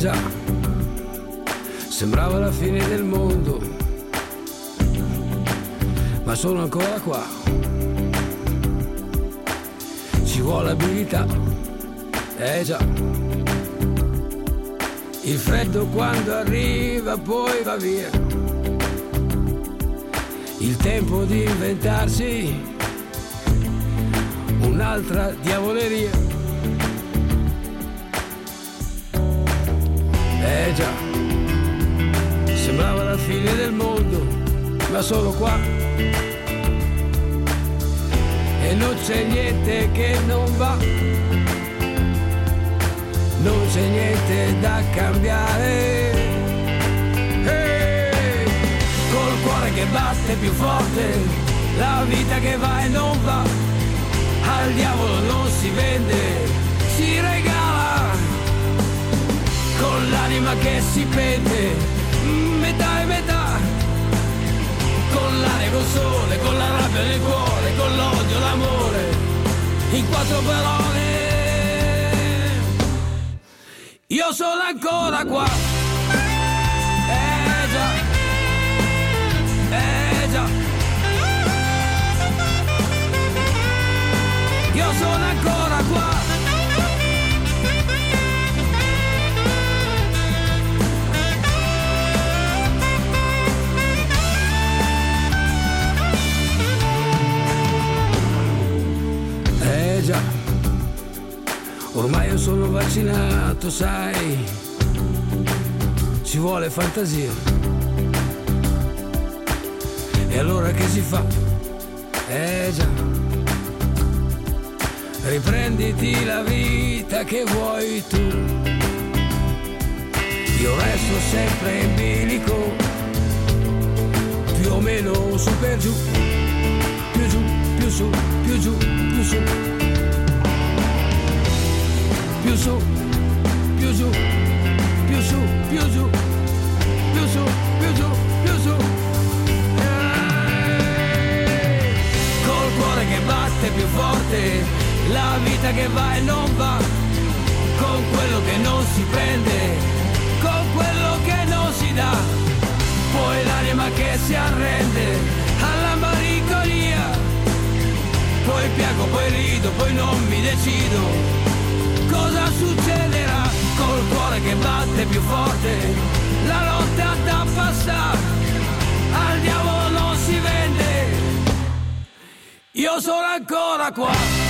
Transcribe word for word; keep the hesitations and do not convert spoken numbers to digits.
già, sembrava la fine del mondo, ma sono ancora qua. Ci vuole abilità, eh già. Il freddo quando arriva poi va via. Il tempo di inventarsi un'altra diavoleria. Eh già, sembrava la fine del mondo, ma solo qua. E non c'è niente che non va, non c'è niente da cambiare. Hey! Col cuore che batte più forte, la vita che va e non va, al diavolo non si vende, si regala. Con l'anima che si pende, metà e metà, con l'aria, col sole, con la rabbia nel cuore, con l'odio, l'amore, in quattro parole. Io sono ancora qua, eh già, eh già. Io sono ancora qua. Eh già, ormai io sono vaccinato, sai, ci vuole fantasia. E allora che si fa? Eh già, riprenditi la vita che vuoi tu. Io resto sempre in bilico, più o meno su per giù, più giù, più su, più giù, più su, più su, più giù, più su, più giù, più su, più giù, più su. Col cuore che batte più forte, la vita che va e non va, con quello che non si prende, con quello che non si dà, poi l'anima che si arrende alla malinconia, poi piango, poi rido, poi non mi decido cosa succederà. Col cuore che batte più forte, la lotta da passare, al diavolo non si vende, io sono ancora qua.